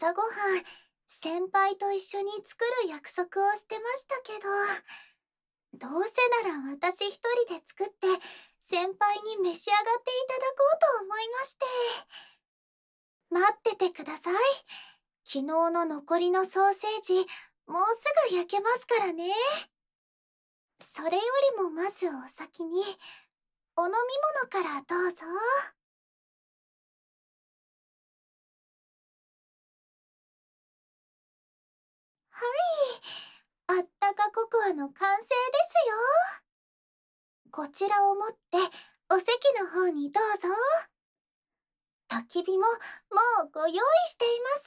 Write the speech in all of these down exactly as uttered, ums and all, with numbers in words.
朝ごはん、先輩と一緒に作る約束をしてましたけど、どうせなら私一人で作って、先輩に召し上がっていただこうと思いまして。待っててください。昨日の残りのソーセージ、もうすぐ焼けますからね。それよりもまずお先に、お飲み物からどうぞ。はい。あったかココアの完成ですよ。こちらを持ってお席の方にどうぞ。焚き火ももうご用意しています。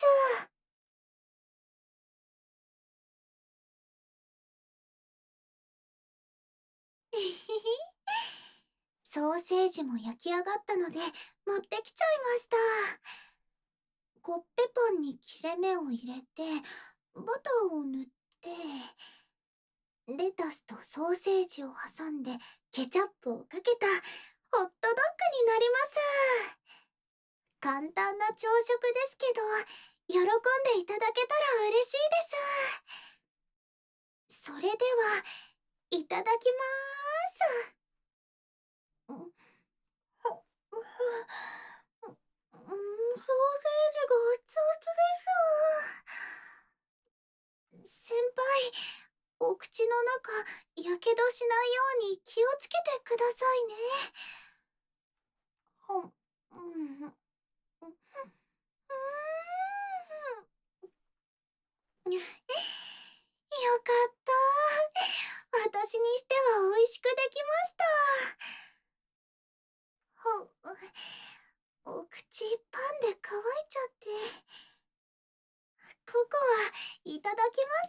えひひ。ソーセージも焼き上がったので持ってきちゃいました。コッペパンに切れ目を入れてバターを塗って、レタスとソーセージを挟んでケチャップをかけたホットドッグになります。簡単な朝食ですけど、喜んでいただけたら嬉しいです。それでは、いただきまーす。んほ、ふ、んソーセージが熱々です。先輩、お口の中、やけどしないように気をつけてくださいね。ほん、うん、うん、よかった。私にしては美味しくできました。ほ、お口パンで乾いちゃって。ココア、いただきます。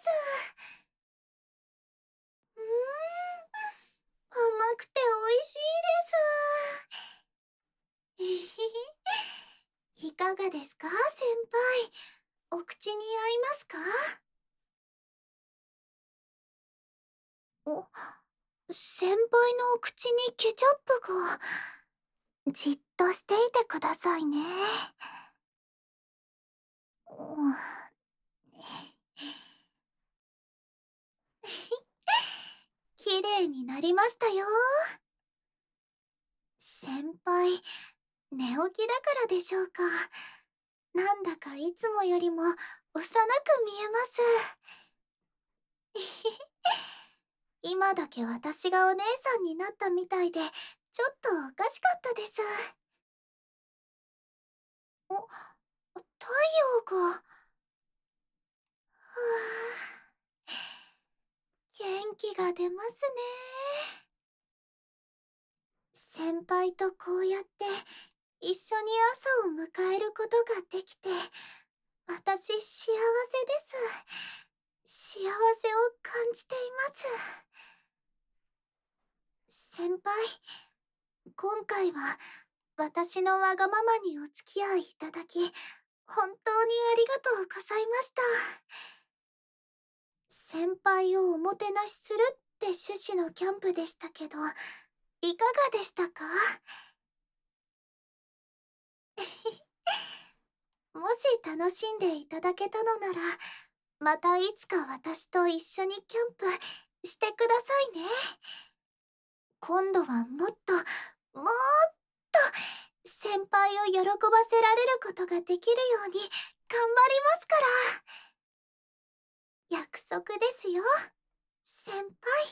うーん、甘くて美味しいです。えひひ、いかがですか、先輩。お口に合いますか？お、先輩のお口にケチャップが。じっとしていてくださいね。うん、綺麗になりましたよ。先輩、寝起きだからでしょうか。なんだかいつもよりも幼く見えます。今だけ私がお姉さんになったみたいで、ちょっとおかしかったです。お、太陽が。ふぅ、元気が出ますね。先輩とこうやって一緒に朝を迎えることができて、私幸せです。幸せを感じています。先輩、今回は私のわがままにお付き合いいただき、本当にありがとうございました。先輩をおもてなしするって趣旨のキャンプでしたけど、いかがでしたか？もし楽しんでいただけたのなら、またいつか私と一緒にキャンプしてくださいね。今度はもっと、もっと先輩を喜ばせられることができるように頑張りますから。約束ですよ、先輩。